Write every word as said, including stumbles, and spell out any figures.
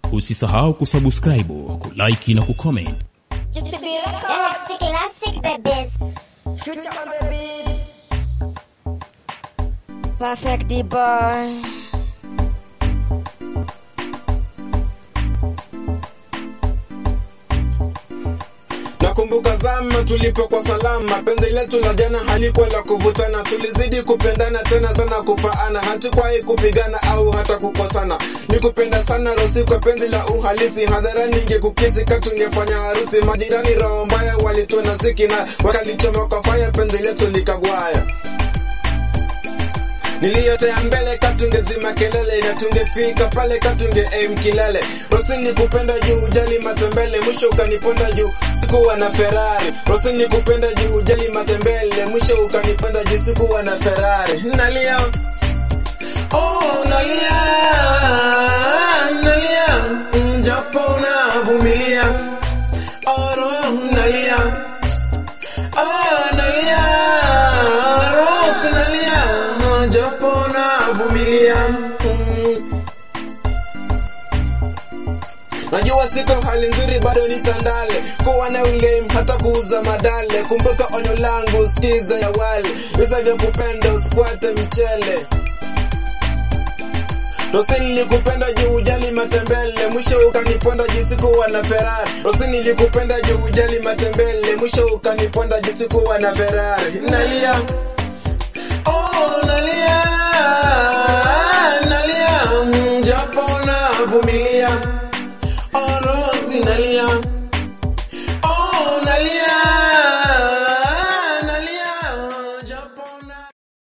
Usisahau kusubscribe, kulike na kucomment. Just to be classic, classic babies. Future on the beats. Perfect the boy. Nakumbuka zama tulipo kwa salama, penzi letu la jana halikuwa la kuvutana, tulizidi kupendana tena sana kufaana, hatukuwahi kupigana au hata kukosana. Nikupenda sana Rosi kwa penzi la uhalisi, hadharani ningekukisi katungefanya harusi, majirani roho mbaya walituna ziki na wakalichoma kwa fire, penzi letu likagwaya. Niliyotea mbele katungezima kelele, na tungefika pale katunge aim kilele. Rosi nikupenda juu ujali matembele, mwisho ukaniponda juu sikuwa na Ferrari. Rosi nikupenda juu ujali matembele, mwisho ukanipenda juu sikuwa na Ferrari. Nalia, oh nalia, nalia, japo unavumilia. Oh nalia, oh nalia, Rosi nalia, japo navumilia. mm. Najua siko hali nzuri bado nitandale, kuwa na game hata kuuza madale. Kumbuka onyo langu sikiza ya wale, visa vya kupenda usifuate mchele. Rosi nilikupenda juu ujali matembele, mwisho ukaniponda juu sikuwa na Ferrari. Rosi nilikupenda juu ujali matembele, mwisho ukaniponda juu sikuwa na Ferrari. Nalia,